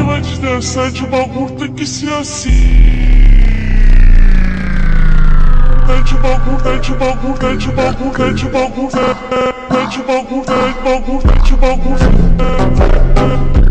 clima de dançante, o bagulho tem que ser assim. Mete o bagulho, mete o bagulho, mete o bagulho, mete o bagulho, mete o bagulho, mete o bagulho, mete o bagulho.